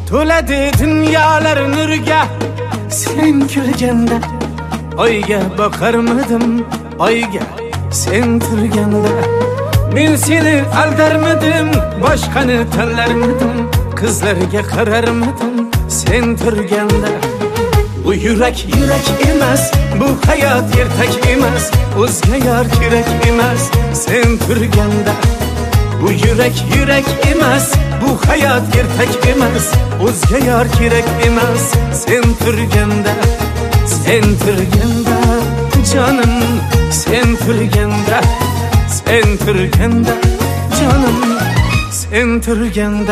to'ladi dunyolar nurga sen kulganda. Oyga boqarmidim, oyga sen turganda. Men seni aldarmidim, boshqani tanlarmidim, qizlarga qararmidim sen turganda. Bu yurak emas, bu hayot ertak emas, o'zga yor kerak emas sen turganda. Bu yurak emas, bu hayot ertak emas, o'zga yor kerak emas sen turganda. Sen turganda canım, sen turganda, sen turganda canım, sen turganda.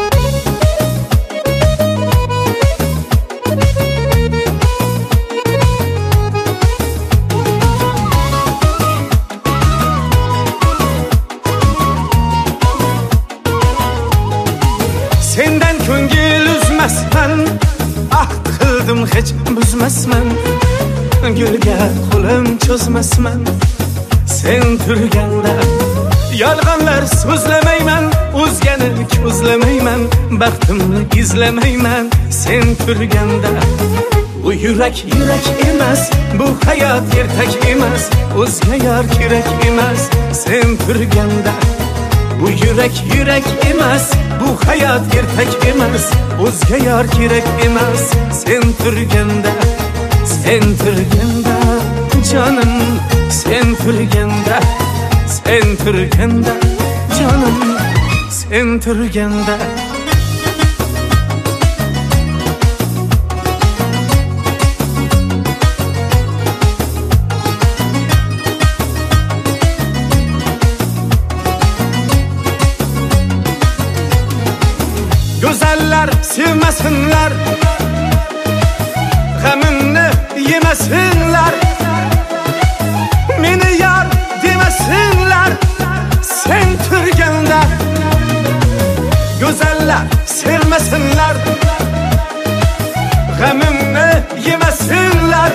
Senden ko'ngil uzmasman, ahd qildim hech buzmasman, gulga qo'lim cho'zmasman sen turganda. Yolg'onlar so'zlamayman, o'zgani ko'zlamayman, baxtimni izlamayman sen turganda. Bu yurak emas, bu hayot ertak emas, o'zga yor kerak emas sen turganda. Bu yurak emas, bu hayot ertak emas, o'zga yor kerak emas sen turganda. Sen turganda canım, sen turganda, sen turganda canım, sen turganda. Güzeller sevmesinler, g'amimni yemesinler, meni yar demesinler sen turganda. Güzeller sevmesinler, g'amimni yemesinler,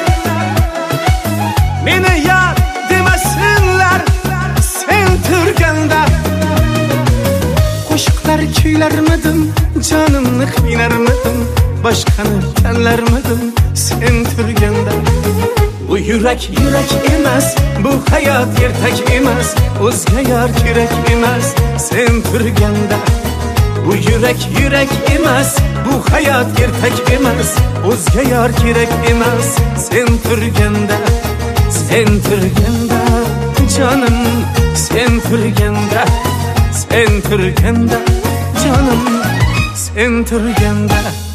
meni yar demesinler sen turganda. Qo'shiqlar kuylarmidim, canımni qiynarmidim, boshqani tanlarmidim sen turganda. Bu yurak emas, bu hayot ertak emas, o'zga yor kerak emas sen turganda. Bu yurak emas, bu hayot ertak emas, o'zga yor kerak emas sen turganda. Sen turganda canım, sen turganda, sen turganda canım, sen turganda.